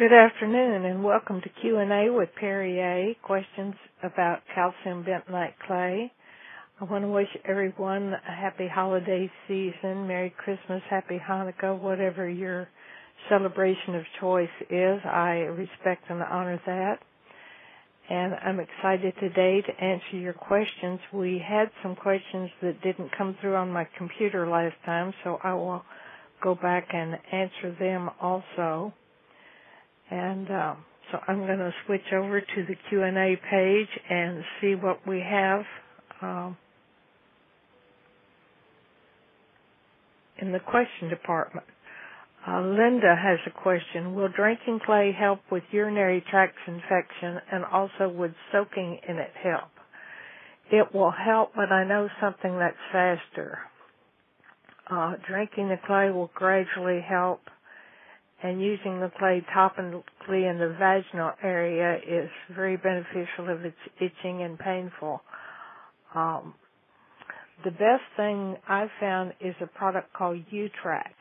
Good afternoon, and welcome to Q&A with Perry A. Questions about calcium bentonite clay. I want to wish everyone a happy holiday season, Merry Christmas, Happy Hanukkah, whatever your celebration of choice is. I respect and honor that. And I'm excited today to answer your questions. We had some questions that didn't come through on my computer last time, so I will go back and answer them also. And so I'm going to switch over to the Q&A page and see what we have in the question department. Linda has a question. Will drinking clay help with urinary tract infection, and also would soaking in it help? It will help, but I know something that's faster. Drinking the clay will gradually help, and using the clay topically in the vaginal area is very beneficial if it's itching and painful. The best thing I've found is a product called U-Track,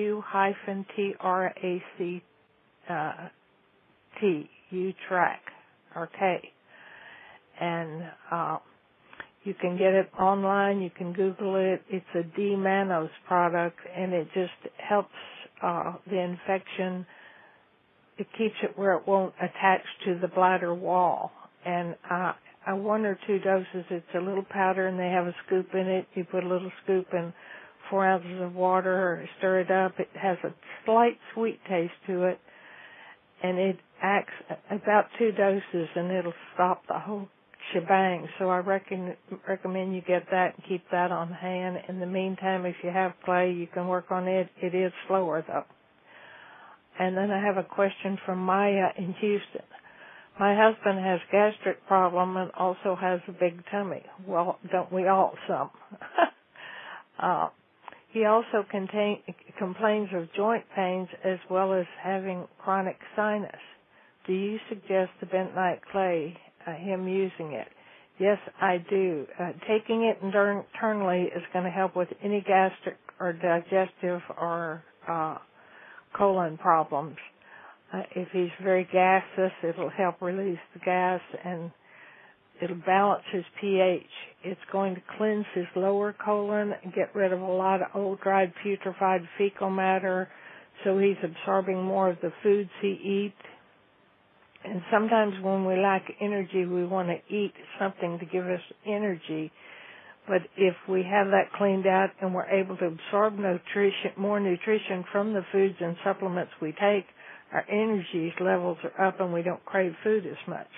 U-T-R-A-C-T, U-Track, or K. And you can get it online, you can Google it. It's a D-mannose product, and it just helps the infection. It keeps it where it won't attach to the bladder wall. And 1 or 2 doses, it's a little powder, and they have a scoop in it. You put a little scoop in 4 ounces of water, stir it up. It has a slight sweet taste to it, and it acts about 2 doses, and it'll stop the whole shebang. So I recommend you get that and keep that on hand. In the meantime, if you have clay, you can work on it. It is slower, though. And then I have a question from Maya in Houston. My husband has gastric problem and also has a big tummy. Well, don't we all some? He also complains of joint pains as well as having chronic sinus. Do you suggest the bentonite clay, him using it? Yes, I do. Taking it internally is going to help with any gastric or digestive or colon problems. If he's very gaseous, it'll help release the gas, and it'll balance his pH. It's going to cleanse his lower colon and get rid of a lot of old, dried, putrefied fecal matter, so he's absorbing more of the foods he eats. And sometimes when we lack energy, we want to eat something to give us energy. But if we have that cleaned out and we're able to absorb more nutrition from the foods and supplements we take, our energy levels are up and we don't crave food as much.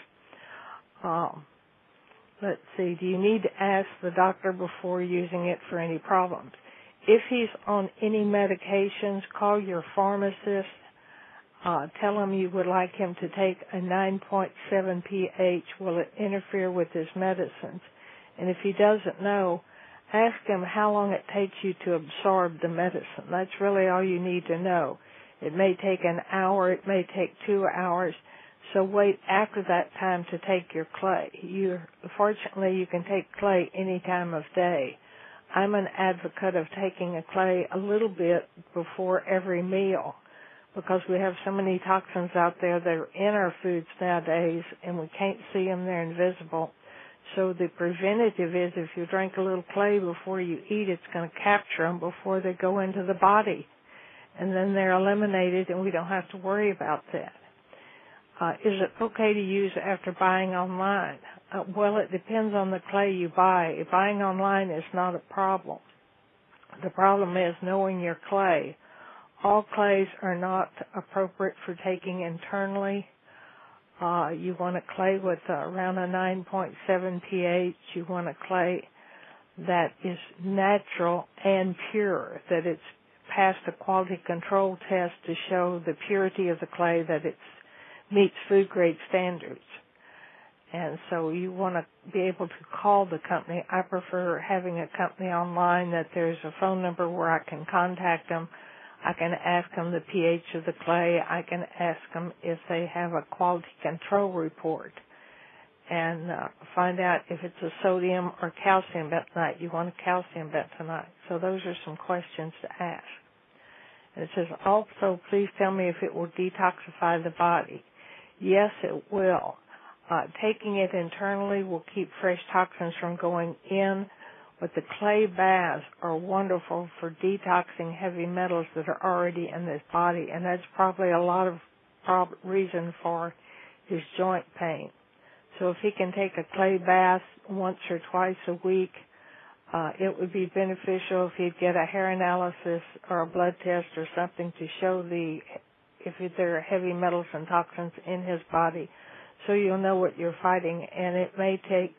Let's see, do you need to ask the doctor before using it for any problems? If he's on any medications, call your pharmacist. Tell him you would like him to take a 9.7 pH. Will it interfere with his medicines? And if he doesn't know, ask him how long it takes you to absorb the medicine. That's really all you need to know. It may take an hour, it may take 2 hours, so wait after that time to take your clay. Fortunately, you can take clay any time of day. I'm an advocate of taking a clay a little bit before every meal, because we have so many toxins out there that are in our foods nowadays, and we can't see them, they're invisible. So the preventative is if you drink a little clay before you eat, it's going to capture them before they go into the body. And then they're eliminated, and we don't have to worry about that. Is it okay to use after buying online? Well, it depends on the clay you buy. Buying online is not a problem. The problem is knowing your clay. All clays are not appropriate for taking internally. You want a clay with around a 9.7 pH. You want a clay that is natural and pure, that it's passed a quality control test to show the purity of the clay, that it meets food grade standards. And so you want to be able to call the company. I prefer having a company online that there's a phone number where I can contact them. I can ask them the pH of the clay. I can ask them if they have a quality control report and find out if it's a sodium or calcium bentonite. You want a calcium bentonite. So those are some questions to ask. And it says, also, please tell me if it will detoxify the body. Yes, it will. Taking it internally will keep fresh toxins from going in, but the clay baths are wonderful for detoxing heavy metals that are already in this body, and that's probably a lot of reason for his joint pain. So if he can take a clay bath once or twice a week, it would be beneficial if he'd get a hair analysis or a blood test or something to show if there are heavy metals and toxins in his body, so you'll know what you're fighting. And it may take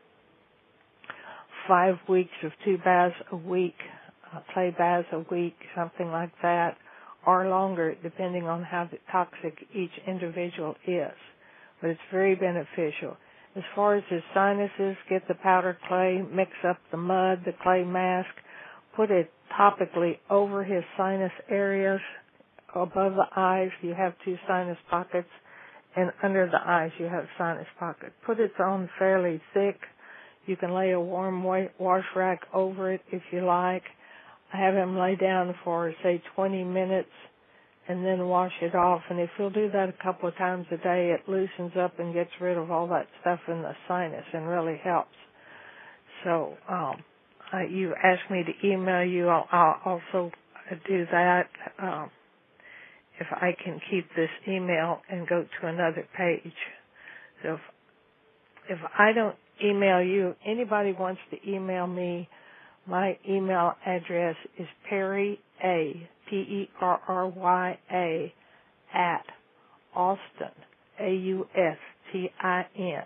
5 weeks of 2 baths a week, clay baths a week, something like that, or longer, depending on how toxic each individual is. But it's very beneficial. As far as his sinuses, get the powdered clay, mix up the mud, the clay mask, put it topically over his sinus areas. Above the eyes, you have 2 sinus pockets, and under the eyes, you have sinus pockets. Put it on fairly thick. You can lay a warm wash rack over it if you like. I have him lay down for, say, 20 minutes and then wash it off. And if he'll do that a couple of times a day, it loosens up and gets rid of all that stuff in the sinus and really helps. So you asked me to email you. I'll also do that if I can keep this email and go to another page. So if I don't email you, anybody wants to email me, my email address is Perrya, Perrya, at Austin, AUSTIN,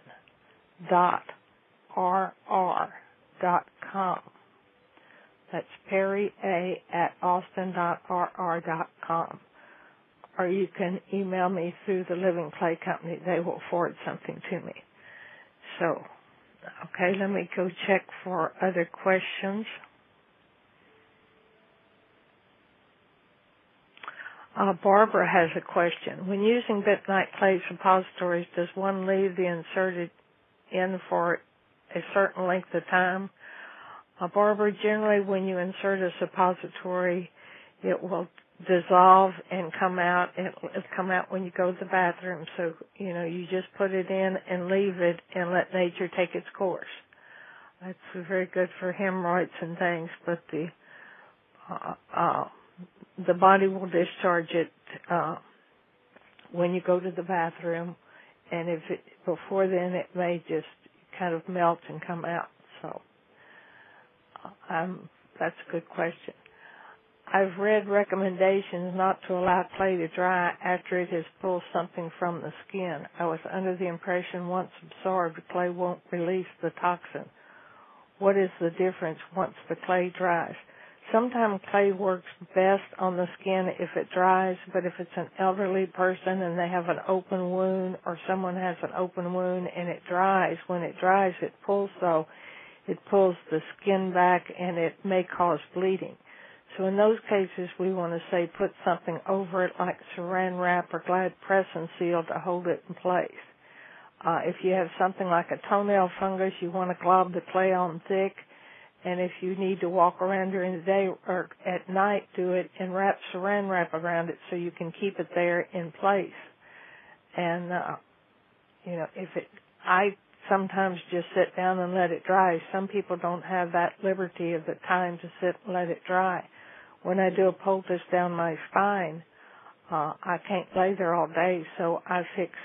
.rr.com. That's Perrya at austin.rr.com. Or you can email me through the Living Clay Company. They will forward something to me. So, okay, let me go check for other questions. Barbara has a question. When using bentonite clay suppositories, does one leave the inserted in for a certain length of time? Barbara, generally when you insert a suppository, it will dissolve and come out. It'll come out when you go to the bathroom. So, you just put it in and leave it and let nature take its course. That's very good for hemorrhoids and things, but the body will discharge it when you go to the bathroom, and before then it may just kind of melt and come out. So that's a good question. I've read recommendations not to allow clay to dry after it has pulled something from the skin. I was under the impression once absorbed, clay won't release the toxin. What is the difference once the clay dries? Sometimes clay works best on the skin if it dries, but if it's an elderly person and they have an open wound, or someone has an open wound and it dries, when it dries it pulls the skin back and it may cause bleeding. So in those cases, we want to say put something over it like saran wrap or Glad press and seal to hold it in place. If you have something like a toenail fungus, you want to glob the clay on thick. And if you need to walk around during the day or at night, do it and wrap saran wrap around it so you can keep it there in place. And, I sometimes just sit down and let it dry. Some people don't have that liberty of the time to sit and let it dry. When I do a poultice down my spine, I can't lay there all day, so I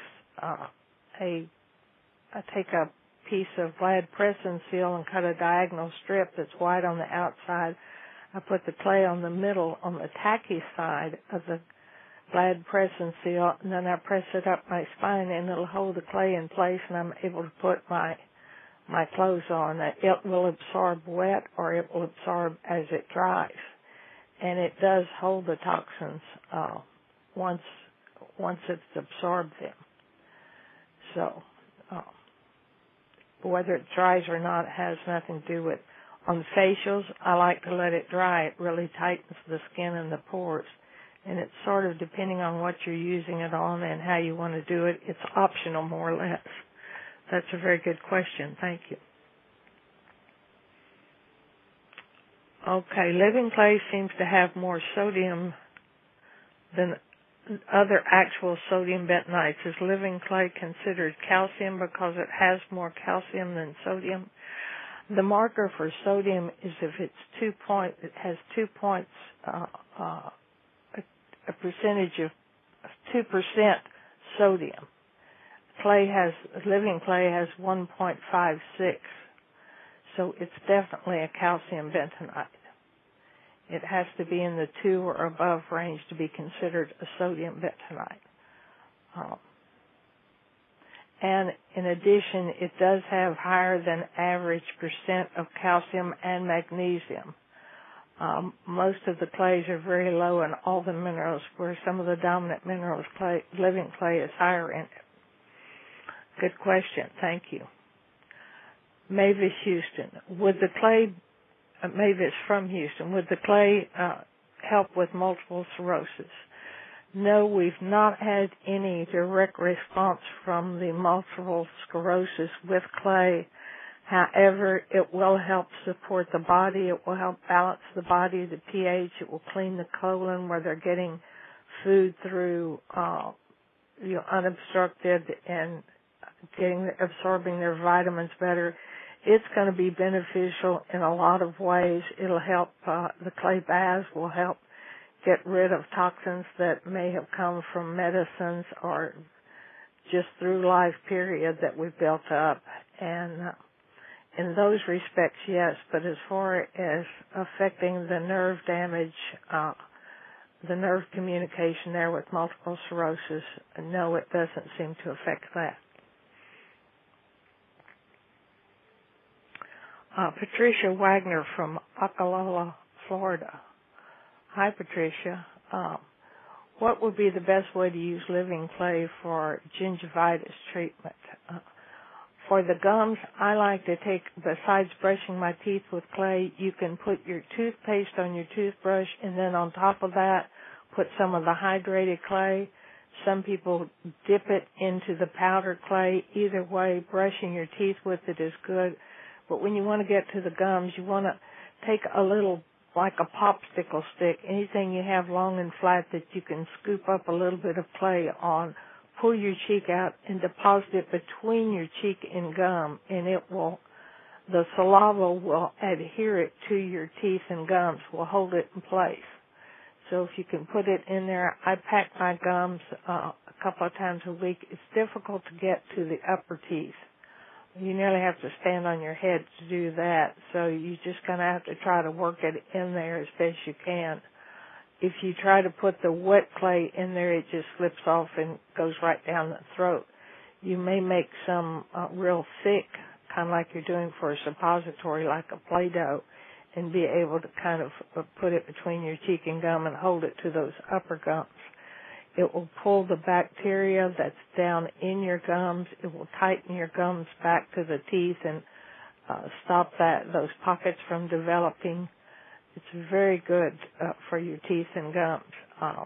take a piece of Glad press and seal and cut a diagonal strip that's wide on the outside. I put the clay on the middle, on the tacky side of the Glad press and seal, and then I press it up my spine, and it'll hold the clay in place, and I'm able to put my clothes on. It will absorb wet, or it will absorb as it dries, and it does hold the toxins once it's absorbed them. So whether it dries or not has nothing to do with. On facials, I like to let it dry. It really tightens the skin and the pores. And it's sort of depending on what you're using it on and how you want to do it. It's optional, more or less. That's a very good question. Thank you. Okay, living clay seems to have more sodium than other actual sodium bentonites. Is living clay considered calcium because it has more calcium than sodium? The marker for sodium is if it has 2 points, a percentage of 2% sodium. Living clay has 1.56, so it's definitely a calcium bentonite. It has to be in the 2 or above range to be considered a sodium bentonite. And in addition, it does have higher than average percent of calcium and magnesium. Most of the clays are very low in all the minerals, where some of the dominant minerals, living clay is higher in it. Good question. Thank you. Mavis Houston. Mavis from Houston. Would the clay help with multiple sclerosis? No, we've not had any direct response from the multiple sclerosis with clay. However, it will help support the body. It will help balance the body, the pH. It will clean the colon where they're getting food through, unobstructed and absorbing their vitamins better. It's going to be beneficial in a lot of ways. It'll help, the clay baths will help get rid of toxins that may have come from medicines or just through life period that we've built up. And in those respects, yes, but as far as affecting the nerve damage, the nerve communication there with multiple sclerosis, no, it doesn't seem to affect that. Patricia Wagner from Ocala, Florida. Hi, Patricia. What would be the best way to use living clay for gingivitis treatment? For the gums, I like to take, besides brushing my teeth with clay, you can put your toothpaste on your toothbrush and then on top of that, put some of the hydrated clay. Some people dip it into the powdered clay. Either way, brushing your teeth with it is good. But when you want to get to the gums, you want to take a little, like a popsicle stick, anything you have long and flat that you can scoop up a little bit of clay on, pull your cheek out and deposit it between your cheek and gum, and the saliva will adhere it to your teeth and gums, will hold it in place. So if you can put it in there, I pack my gums a couple of times a week. It's difficult to get to the upper teeth. You nearly have to stand on your head to do that, so you just kind of have to try to work it in there as best you can. If you try to put the wet clay in there, it just slips off and goes right down the throat. You may make some real thick, kind of like you're doing for a suppository, like a Play-Doh, and be able to kind of put it between your cheek and gum and hold it to those upper gums. It will pull the bacteria that's down in your gums. It will tighten your gums back to the teeth and stop those pockets from developing. It's very good for your teeth and gums.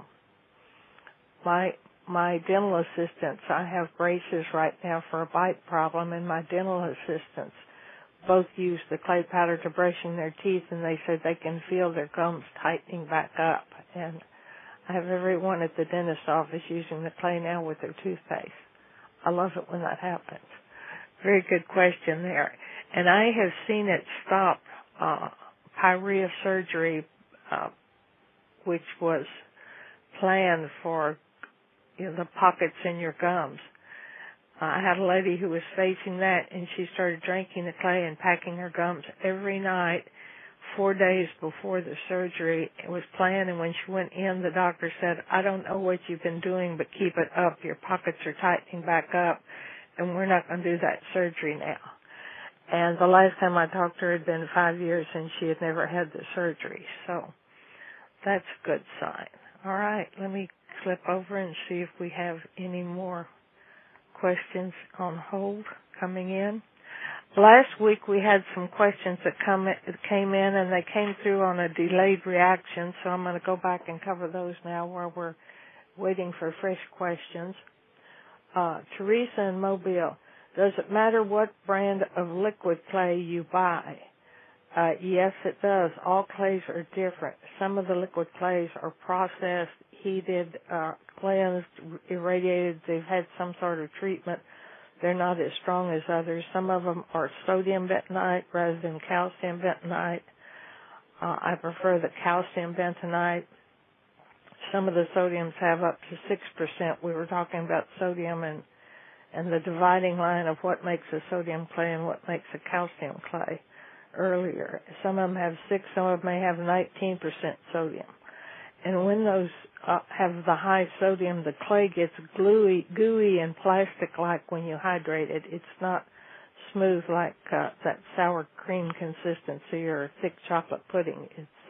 My dental assistants, I have braces right now for a bite problem, and my dental assistants both use the clay powder to brushing their teeth, and they said they can feel their gums tightening back up. And I have everyone at the dentist's office using the clay now with their toothpaste. I love it when that happens. Very good question there. And I have seen it stop pyorrhea surgery, which was planned for the pockets in your gums. I had a lady who was facing that, and she started drinking the clay and packing her gums every night 4 days before the surgery. It was planned, and when she went in, the doctor said, I don't know what you've been doing, but keep it up. Your pockets are tightening back up, and we're not going to do that surgery now. And the last time I talked to her had been 5 years, and she had never had the surgery. So that's a good sign. All right, let me flip over and see if we have any more questions on hold coming in. Last week we had some questions that came in, and they came through on a delayed reaction, so I'm going to go back and cover those now while we're waiting for fresh questions. Teresa in Mobile, does it matter what brand of liquid clay you buy? Yes, it does. All clays are different. Some of the liquid clays are processed, heated, cleansed, irradiated. They've had some sort of treatment. They're not as strong as others. Some of them are sodium bentonite rather than calcium bentonite. I prefer the calcium bentonite. Some of the sodiums have up to 6%. We were talking about sodium and the dividing line of what makes a sodium clay and what makes a calcium clay earlier. Some of them have 6, some of them may have 19% sodium. And when those have the high sodium, the clay gets gooey and plastic-like when you hydrate it. It's not smooth like that sour cream consistency or thick chocolate pudding.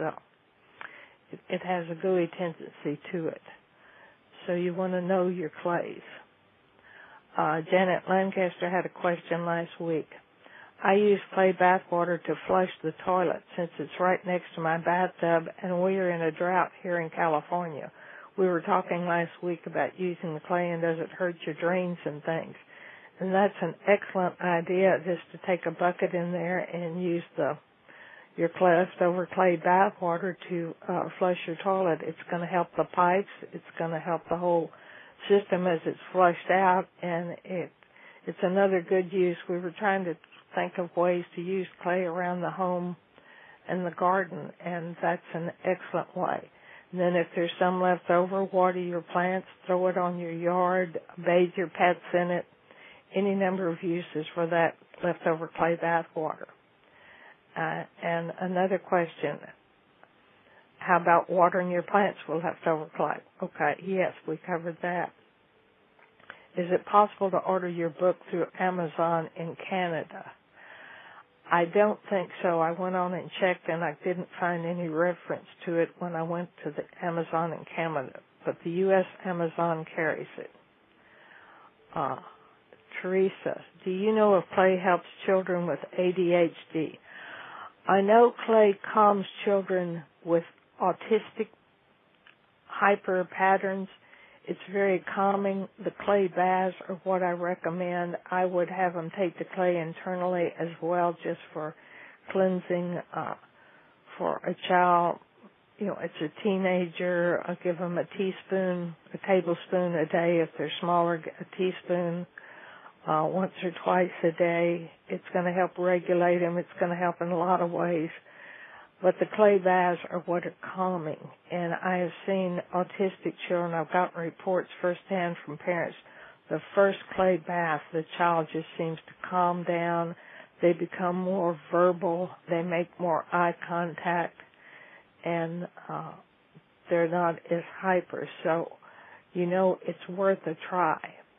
It has a gooey tendency to it. So you want to know your clays. Janet Lancaster had a question last week. I use clay bath water to flush the toilet since it's right next to my bathtub and we are in a drought here in California. We were talking last week about using the clay and does it hurt your drains and things. And that's an excellent idea, just to take a bucket in there and use your leftover clay bath water to flush your toilet. It's going to help the pipes. It's going to help the whole system as it's flushed out, and it's another good use. We were trying to think of ways to use clay around the home and the garden, and that's an excellent way. And then if there's some left over, water your plants, throw it on your yard, bathe your pets in it. Any number of uses for that leftover clay bath water. And another question, how about watering your plants with leftover clay? Okay, yes, we covered that. Is it possible to order your book through Amazon in Canada? I don't think so. I went on and checked, and I didn't find any reference to it when I went to the Amazon in Canada, but the U.S. Amazon carries it. Teresa, do you know if clay helps children with ADHD? I know clay calms children with autistic hyper patterns. It's very calming. The clay baths are what I recommend. I would have them take the clay internally as well, just for cleansing for a child. You know, it's a teenager. I'll give them a tablespoon a day. If they're smaller, a teaspoon once or twice a day. It's going to help regulate them. It's going to help in a lot of ways. But the clay baths are what are calming. And I have seen autistic children, I've gotten reports firsthand from parents, the first clay bath, the child just seems to calm down. They become more verbal. They make more eye contact. And they're not as hyper. So, you know, it's worth a try.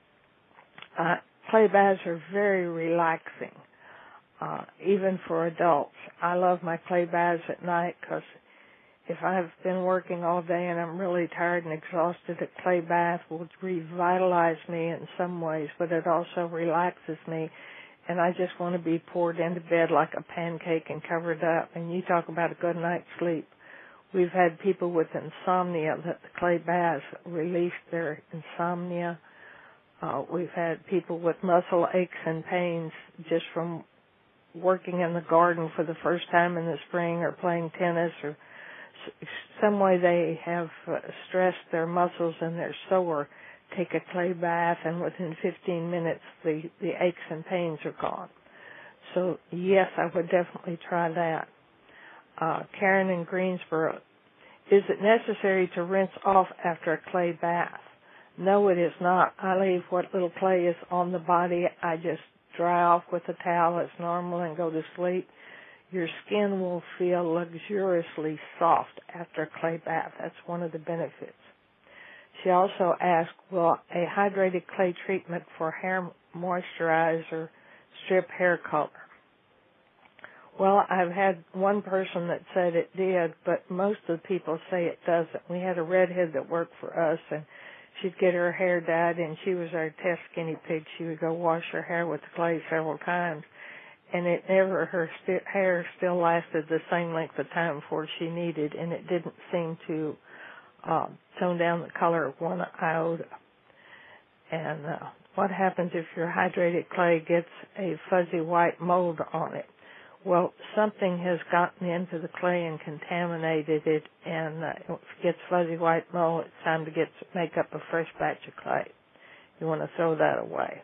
Clay baths are very relaxing, even for adults. I love my clay baths at night because if I've been working all day and I'm really tired and exhausted, a clay bath will revitalize me in some ways, but it also relaxes me, and I just want to be poured into bed like a pancake and covered up. And you talk about a good night's sleep. We've had people with insomnia that the clay baths release their insomnia. We've had people with muscle aches and pains just from working in the garden for the first time in the spring or playing tennis or some way they have stressed their muscles and they're sore. Take a clay bath and within 15 minutes the aches and pains are gone. So yes, I would definitely try that. Karen in Greensboro, is it necessary to rinse off after a clay bath? No, it is not. I leave what little clay is on the body. I just dry off with a towel as normal and go to sleep. Your skin will feel luxuriously soft after a clay bath. That's one of the benefits. She also asked, will a hydrated clay treatment for hair moisturizer strip hair color? Well, I've had one person that said it did, but most of the people say it doesn't. We had a redhead that worked for us, and she'd get her hair dyed, and she was our test guinea pig. She would go wash her hair with the clay several times, and her hair still lasted the same length of time before she needed, and it didn't seem to tone down the color of one iota. And what happens if your hydrated clay gets a fuzzy white mold on it? Well, something has gotten into the clay and contaminated it, and it gets fuzzy white mold. It's time to make up a fresh batch of clay. You want to throw that away.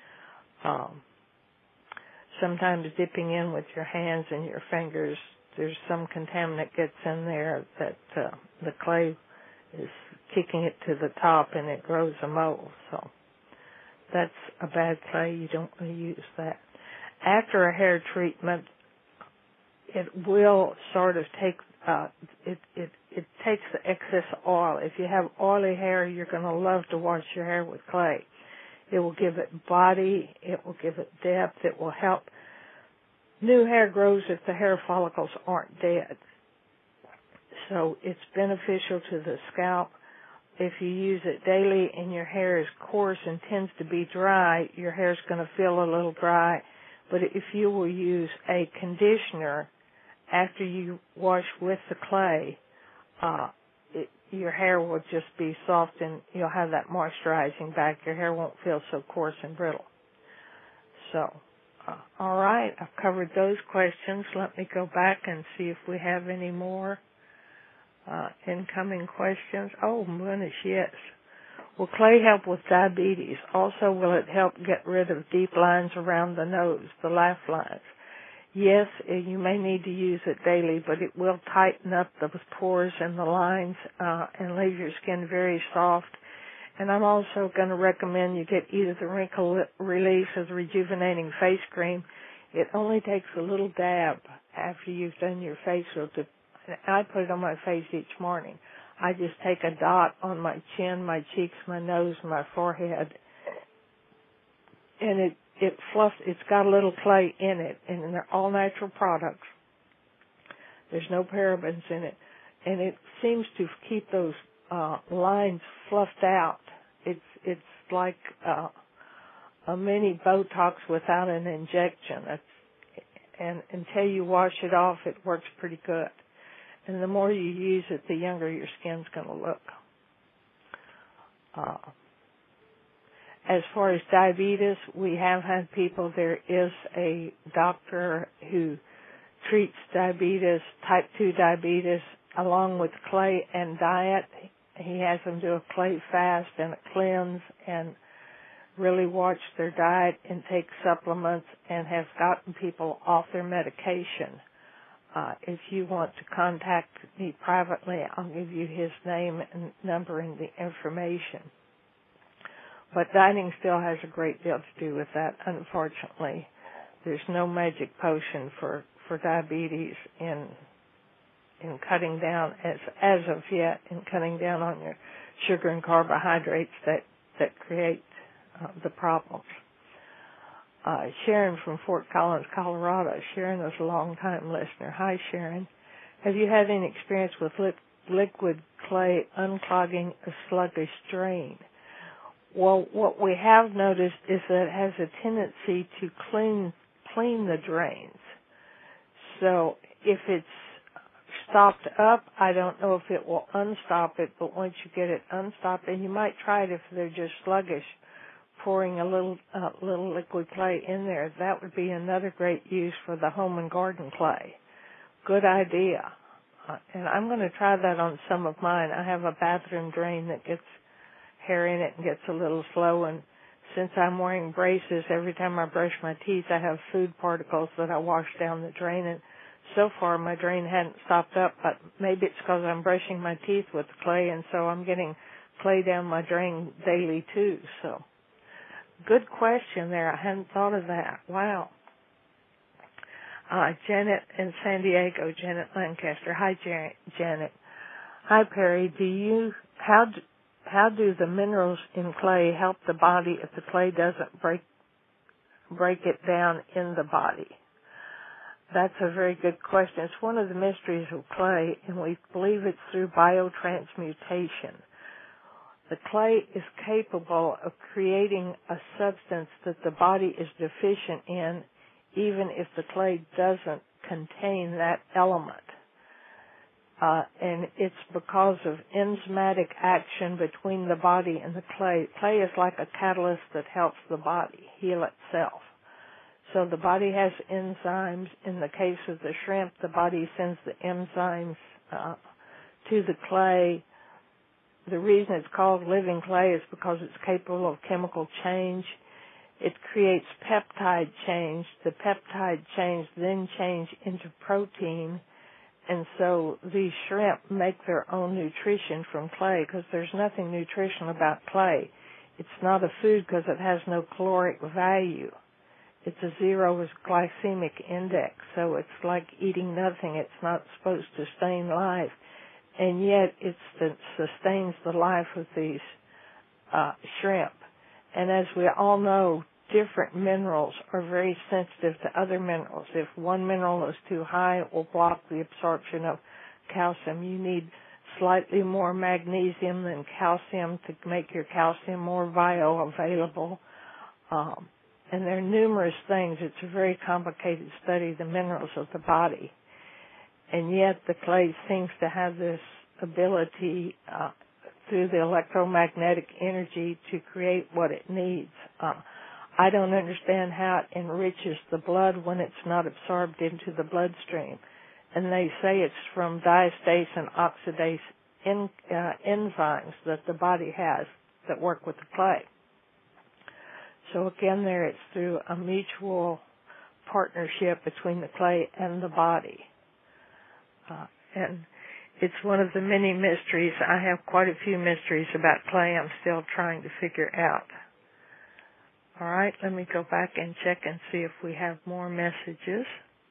Sometimes dipping in with your hands and your fingers, there's some contaminant gets in there that the clay is kicking it to the top and it grows a mold. So that's a bad clay. You don't want to use that. After a hair treatment, it will sort of take it takes the excess oil. If you have oily hair, you're going to love to wash your hair with clay. It will give it body. It will give it depth. It will help. New hair grows if the hair follicles aren't dead. So it's beneficial to the scalp. If you use it daily and your hair is coarse and tends to be dry, your hair is going to feel a little dry. But if you will use a conditioner after you wash with the clay, your hair will just be soft and you'll have that moisturizing back. Your hair won't feel so coarse and brittle. So, all right, I've covered those questions. Let me go back and see if we have any more incoming questions. Oh, goodness, yes. Will clay help with diabetes? Also, will it help get rid of deep lines around the nose, the laugh lines? Yes, you may need to use it daily, but it will tighten up the pores and the lines and leave your skin very soft. And I'm also going to recommend you get either the wrinkle release or the rejuvenating face cream. It only takes a little dab after you've done your facial. I put it on my face each morning. I just take a dot on my chin, my cheeks, my nose, my forehead, and it fluffs. It's got a little clay in it, and they're all natural products. There's no parabens in it, and it seems to keep those lines fluffed out. It's like a mini Botox without an injection. And until you wash it off, it works pretty good. And the more you use it, the younger your skin's going to look. As far as diabetes, we have had people, there is a doctor who treats diabetes, type 2 diabetes, along with clay and diet. He has them do a clay fast and a cleanse and really watch their diet and take supplements and have gotten people off their medication. If you want to contact me privately, I'll give you his name and number and the information. But dieting still has a great deal to do with that, unfortunately. There's no magic potion for diabetes in cutting down, as of yet, in cutting down on your sugar and carbohydrates that create the problems. Sharon from Fort Collins, Colorado. Sharon is a long-time listener. Hi, Sharon. Have you had any experience with liquid clay unclogging a sluggish drain? Well, what we have noticed is that it has a tendency to clean the drains. So if it's stopped up, I don't know if it will unstop it, but once you get it unstopped, and you might try it if they're just sluggish, pouring a little liquid clay in there. That would be another great use for the home and garden clay. Good idea. And I'm going to try that on some of mine. I have a bathroom drain that gets hair in it and gets a little slow, and since I'm wearing braces, every time I brush my teeth, I have food particles that I wash down the drain, and so far my drain hadn't stopped up, but maybe it's because I'm brushing my teeth with the clay, and so I'm getting clay down my drain daily too. So good question there. I hadn't thought of that. Wow. Janet in San Diego, Janet Lancaster. Hi, Janet. Hi, Perry. How do the minerals in clay help the body if the clay doesn't break it down in the body? That's a very good question. It's one of the mysteries of clay, and we believe it's through biotransmutation. The clay is capable of creating a substance that the body is deficient in, even if the clay doesn't contain that element. And it's because of enzymatic action between the body and the clay. Clay is like a catalyst that helps the body heal itself. So the body has enzymes. In the case of the shrimp, the body sends the enzymes to the clay. The reason it's called living clay is because it's capable of chemical change. It creates peptide change. The peptide change then change into protein. And so these shrimp make their own nutrition from clay because there's nothing nutritional about clay. It's not a food because it has no caloric value. It's a zero glycemic index, so it's like eating nothing. It's not supposed to sustain life, and yet it sustains the life of these shrimp. And as we all know, different minerals are very sensitive to other minerals. If one mineral is too high, it will block the absorption of calcium. You need slightly more magnesium than calcium to make your calcium more bioavailable. And there are numerous things. It's a very complicated study, the minerals of the body. And yet the clay seems to have this ability through the electromagnetic energy to create what it needs. I don't understand how it enriches the blood when it's not absorbed into the bloodstream. And they say it's from diastase and oxidase enzymes that the body has that work with the clay. So again, there it's through a mutual partnership between the clay and the body. And it's one of the many mysteries. I have quite a few mysteries about clay I'm still trying to figure out. All right, let me go back and check and see if we have more messages.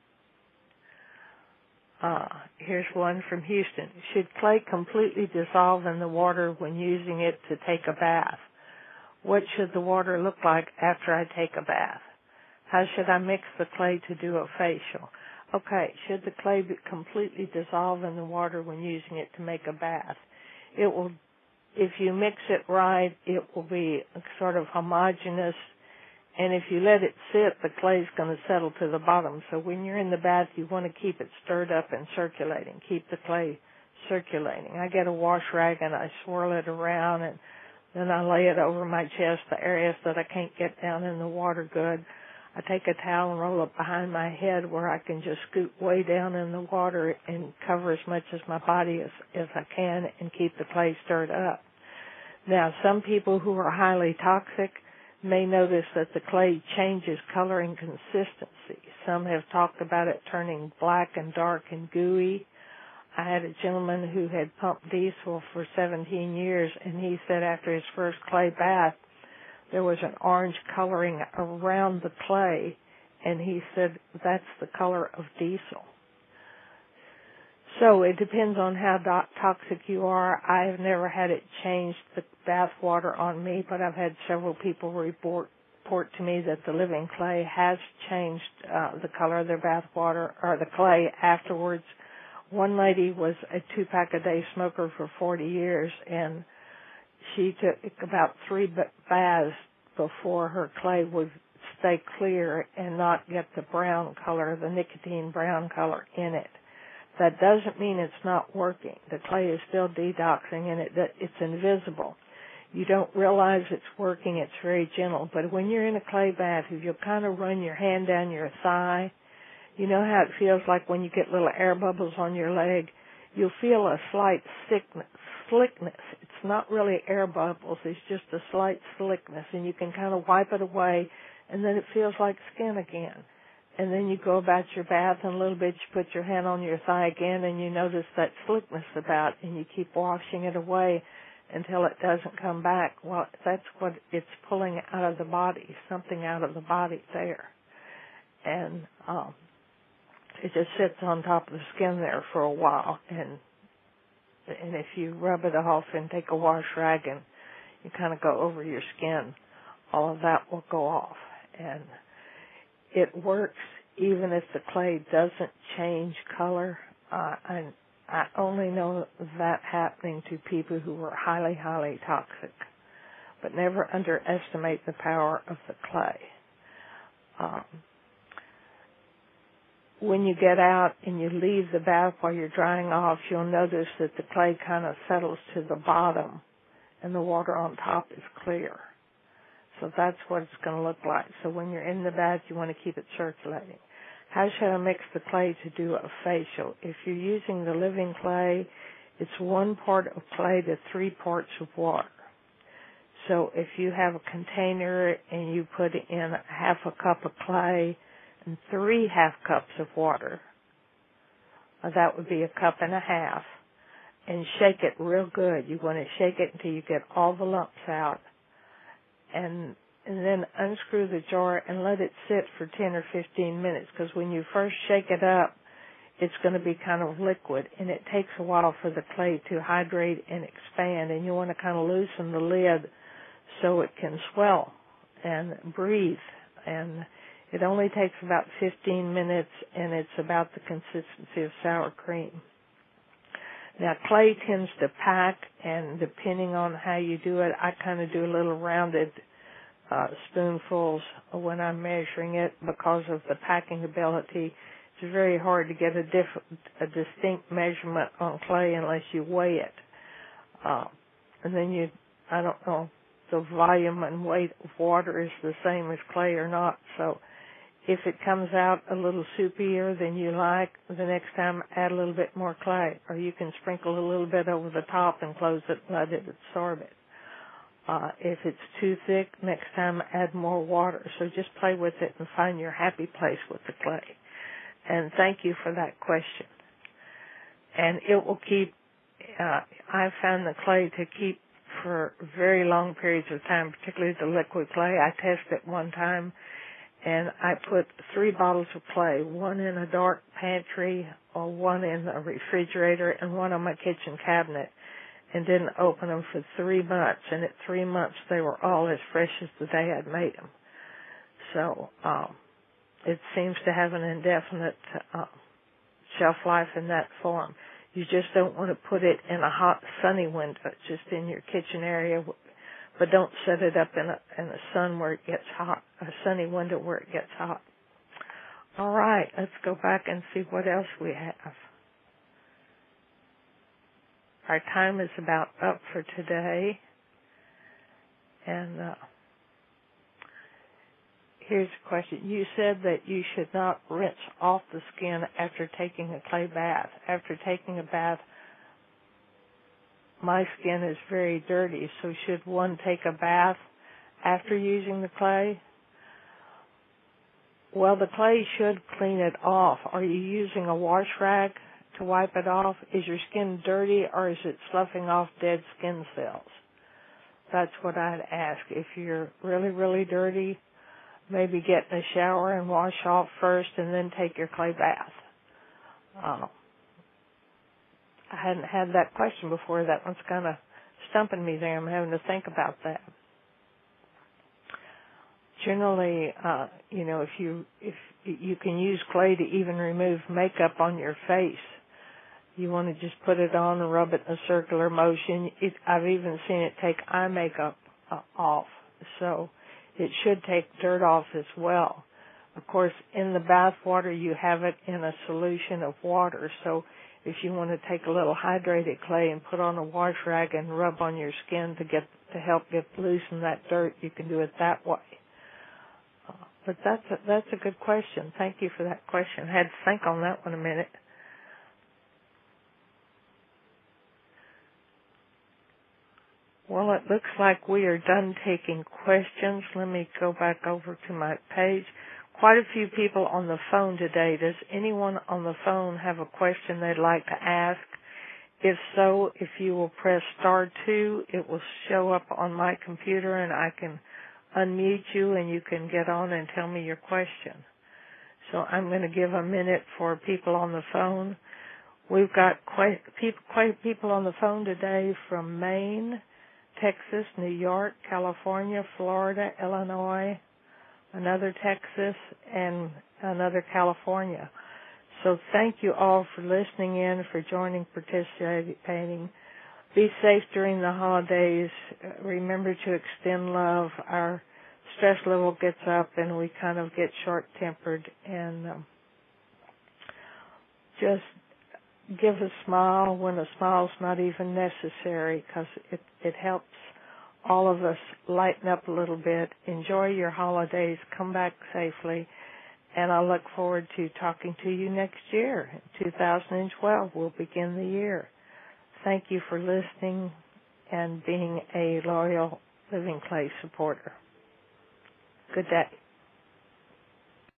Here's one from Houston. Should clay completely dissolve in the water when using it to take a bath? What should the water look like after I take a bath? How should I mix the clay to do a facial? Okay, should the clay completely dissolve in the water when using it to make a bath? It will, if you mix it right, it will be sort of homogeneous, and if you let it sit, the clay's going to settle to the bottom. So when you're in the bath, you want to keep it stirred up and circulating, keep the clay circulating. I get a wash rag and I swirl it around, and then I lay it over my chest, the areas that I can't get down in the water good. I take a towel and roll it behind my head where I can just scoot way down in the water and cover as much of my body as I can and keep the clay stirred up. Now, some people who are highly toxic may notice that the clay changes color and consistency. Some have talked about it turning black and dark and gooey. I had a gentleman who had pumped diesel for 17 years, and he said after his first clay bath, there was an orange coloring around the clay, and he said that's the color of diesel. So it depends on how toxic you are. I have never had it change the bath water on me, but I've had several people report to me that the living clay has changed the color of their bath water or the clay afterwards. One lady was a 2-pack-a-day smoker for 40 years, and she took about 3 baths before her clay would stay clear and not get the brown color, the nicotine brown color in it. That doesn't mean it's not working. The clay is still detoxing, and it's invisible. You don't realize it's working. It's very gentle. But when you're in a clay bath, if you'll kind of run your hand down your thigh, you know how it feels like when you get little air bubbles on your leg? You'll feel a slight slickness. It's not really air bubbles. It's just a slight slickness, and you can kind of wipe it away, and then it feels like skin again. And then you go about your bath, and a little bit you put your hand on your thigh again, and you notice that slickness about, and you keep washing it away until it doesn't come back. Well, that's what it's pulling out of the body, something out of the body there. And it just sits on top of the skin there for a while, and if you rub it off and take a wash rag and you kind of go over your skin, all of that will go off. And it works even if the clay doesn't change color. I only know that happening to people who are highly, highly toxic. But never underestimate the power of the clay. When you get out and you leave the bath while you're drying off, you'll notice that the clay kind of settles to the bottom and the water on top is clear. So that's what it's going to look like. So when you're in the bath, you want to keep it circulating. How should I mix the clay to do a facial? If you're using the living clay, it's 1 part of clay to 3 parts of water. So if you have a container and you put in half a cup of clay and 3 half cups of water, that would be 1.5 cups, and shake it real good. You want to shake it until you get all the lumps out, and then unscrew the jar and let it sit for 10 or 15 minutes, because when you first shake it up, it's going to be kind of liquid, and it takes a while for the clay to hydrate and expand, and you want to kind of loosen the lid so it can swell and breathe. And it only takes about 15 minutes, and it's about the consistency of sour cream. Now, clay tends to pack, and depending on how you do it, I kind of do a little rounded spoonfuls when I'm measuring it because of the packing ability. It's very hard to get a distinct measurement on clay unless you weigh it. And then I don't know, the volume and weight of water is the same as clay or not. So if it comes out a little soupier than you like, the next time add a little bit more clay, or you can sprinkle a little bit over the top and close it and let it absorb it. If it's too thick, next time add more water. So just play with it and find your happy place with the clay. And thank you for that question. And it will keep, I've found the clay to keep for very long periods of time, particularly the liquid clay. I tested it one time, and I put 3 bottles of clay, 1 in a dark pantry, or 1 in a refrigerator, and 1 on my kitchen cabinet, and didn't open them for 3 months. And at 3 months, they were all as fresh as the day I'd made them. So it seems to have an indefinite shelf life in that form. You just don't want to put it in a hot, sunny window, just in your kitchen area, but don't set it up in a sun where it gets hot, a sunny window where it gets hot. All right, let's go back and see what else we have. Our time is about up for today, and here's a question. You said that you should not rinse off the skin after taking a clay bath. After taking a bath, my skin is very dirty, so should one take a bath after using the clay? Well, the clay should clean it off. Are you using a wash rag to wipe it off? Is your skin dirty, or is it sloughing off dead skin cells? That's what I'd ask. If you're really, really dirty, maybe get in a shower and wash off first and then take your clay bath. I hadn't had that question before. That one's kind of stumping me there. I'm having to think about that. Generally, if you can use clay to even remove makeup on your face. You want to just put it on and rub it in a circular motion. I've even seen it take eye makeup off. So it should take dirt off as well. Of course, in the bath water, you have it in a solution of water. So if you want to take a little hydrated clay and put on a wash rag and rub on your skin to help loosen that dirt, you can do it that way. But that's a good question. Thank you for that question. I had to think on that one a minute. Well, it looks like we are done taking questions. Let me go back over to my page. Quite a few people on the phone today. Does anyone on the phone have a question they'd like to ask? If so, if you will press *2, it will show up on my computer and I can unmute you and you can get on and tell me your question. So I'm going to give a minute for people on the phone. We've got quite people on the phone today from Maine, Texas, New York, California, Florida, Illinois, another Texas, and another California. So thank you all for listening in, for joining, participating. Be safe during the holidays. Remember to extend love. Our stress level gets up and we kind of get short-tempered, and just give a smile when a smile's not even necessary, because it helps all of us lighten up a little bit. Enjoy your holidays. Come back safely. And I look forward to talking to you next year. 2012, we'll begin the year. Thank you for listening and being a loyal Living Clay supporter. Good day.